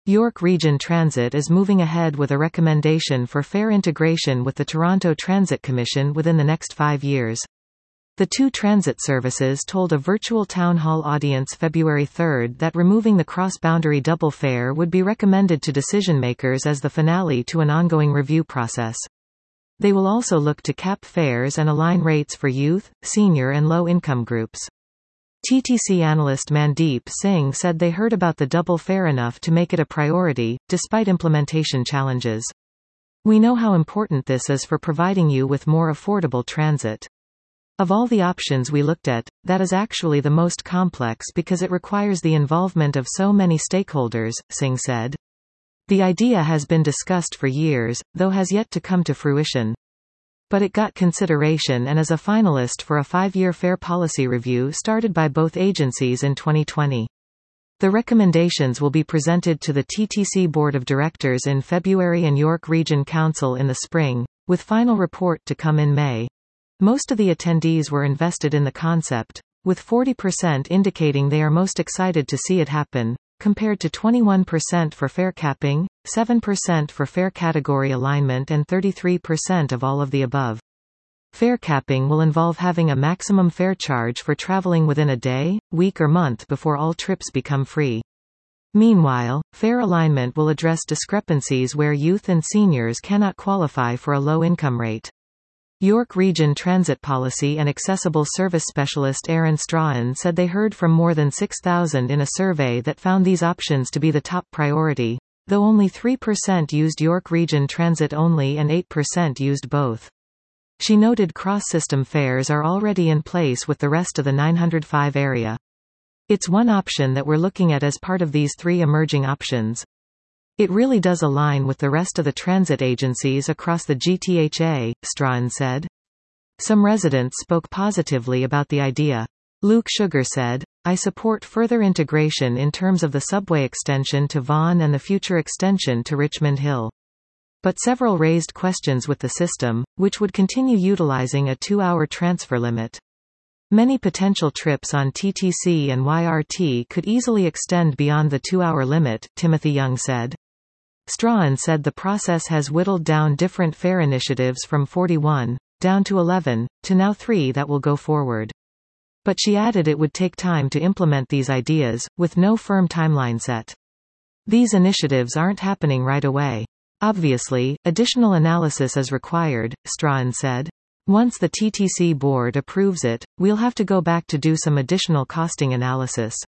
York Region Transit is moving ahead with a recommendation for fare integration with the Toronto Transit Commission within the next 5 years. The two transit services told a virtual town hall audience February 3 that removing the cross-boundary double fare would be recommended to decision-makers as the finale to an ongoing review process. They will also look to cap fares and align rates for youth, senior and low-income groups. TTC analyst Mandeep Singh said they heard about the double fare enough to make it a priority, despite implementation challenges. We know how important this is for providing you with more affordable transit. Of all the options we looked at, that is actually the most complex because it requires the involvement of so many stakeholders, Singh said. The idea has been discussed for years, though has yet to come to fruition. But it got consideration and is a finalist for a 5-year fare policy review started by both agencies in 2020. The recommendations will be presented to the TTC Board of Directors in February and York Region Council in the spring, with final report to come in May. Most of the attendees were invested in the concept, with 40% indicating they are most excited to see it happen, compared to 21% for fare capping, 7% for fare category alignment and 33% of all of the above. Fare capping will involve having a maximum fare charge for traveling within a day, week or month before all trips become free. Meanwhile, fare alignment will address discrepancies where youth and seniors cannot qualify for a low-income rate. York Region Transit Policy and Accessible Service Specialist Aaron Strahan said they heard from more than 6,000 in a survey that found these options to be the top priority, though only 3% used York Region Transit only and 8% used both. She noted cross-system fares are already in place with the rest of the 905 area. It's one option that we're looking at as part of these three emerging options. It really does align with the rest of the transit agencies across the GTHA, Strahan said. Some residents spoke positively about the idea. Luke Sugar said, I support further integration in terms of the subway extension to Vaughan and the future extension to Richmond Hill. But several raised questions with the system, which would continue utilizing a 2-hour transfer limit. Many potential trips on TTC and YRT could easily extend beyond the 2-hour limit, Timothy Young said. Strahan said the process has whittled down different fare initiatives from 41, down to 11, to now 3 that will go forward. But she added it would take time to implement these ideas, with no firm timeline set. These initiatives aren't happening right away. Obviously, additional analysis is required, Strahan said. Once the TTC board approves it, we'll have to go back to do some additional costing analysis.